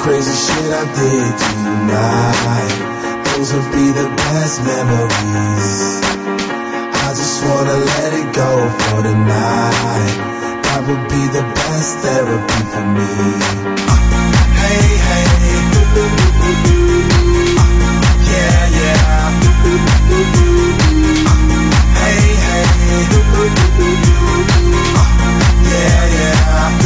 crazy shit I did tonight, those would be the best memories. I just wanna let it go for the night. That would be the best therapy for me. Hey, hey, yeah, yeah. Hey, hey, yeah, yeah.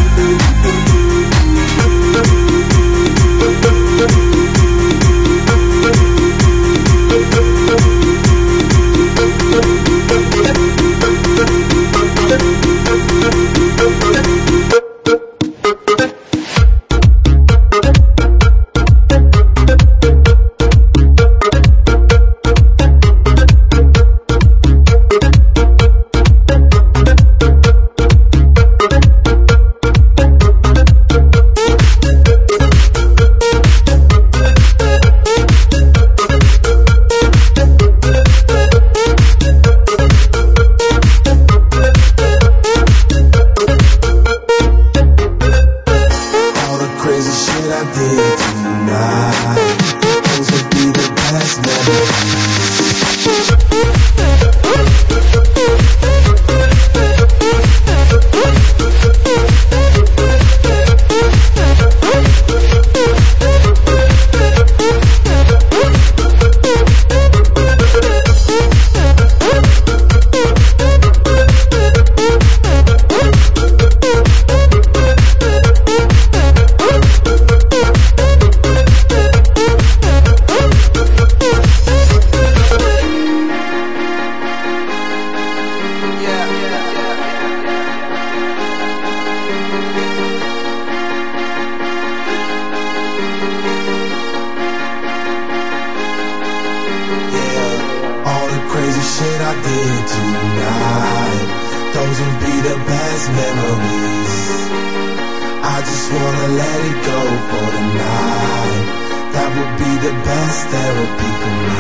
Crazy shit I did tonight, those would be the best memories. I just wanna let it go for the night. That would be the best therapy for me.